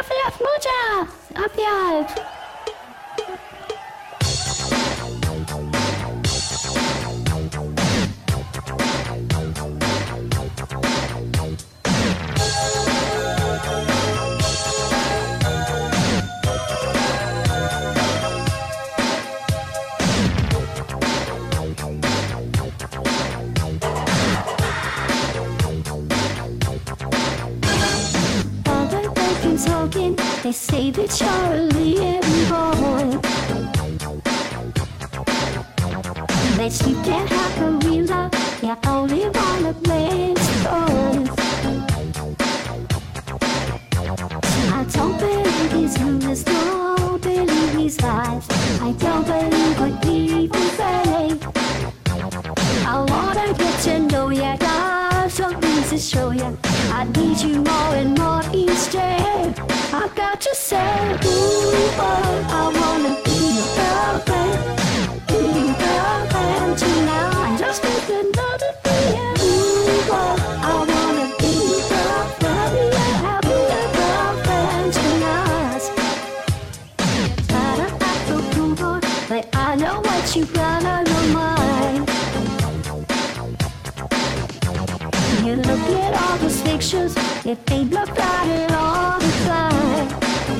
Опять муча! Опять! Talking, they say that you're a little boy, that you can't have a real love, you only wanna play toys. I don't believe these rumors, don't believe these lies, I don't believe what people say. I wanna get to know ya, got something to show ya, I need you more and more each day. I got to say, ooh, oh, I wanna be your girlfriend, be your girlfriend tonight. I just need another day. Ooh, oh, I wanna be your girlfriend, be your girlfriend tonight. I don't have to prove on, but I know what you got on your mind. You look at all those pictures, if they look at it all the time.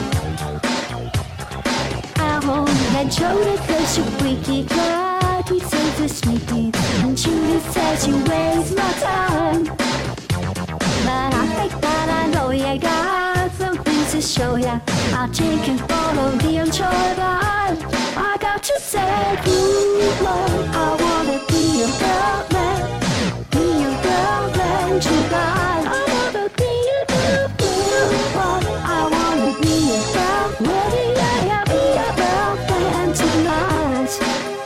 I won't let Jody cause you freaky, God, he says you're sneaky, and Judy says you waste my time. But I think that I know you got something to show ya, I'll take control of the enjoyment. I got to say, ooh, Lord, I wanna be your girlfriend, be your girlfriend tonight. I wanna be your girlfriend, I wanna be your girlfriend, yeah, be your girlfriend tonight.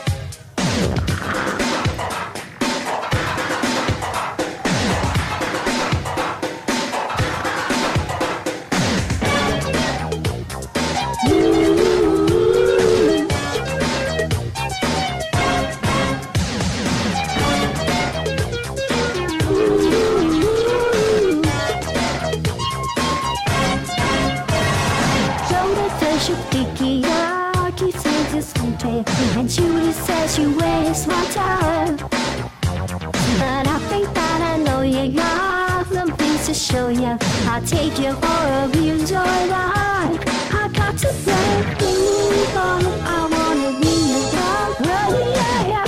And Judy says you waste my time. But I think that I know you got some things to show you, I'll take you for a real joyride. I got to say, ooh, I wanna be your girl, yeah, yeah.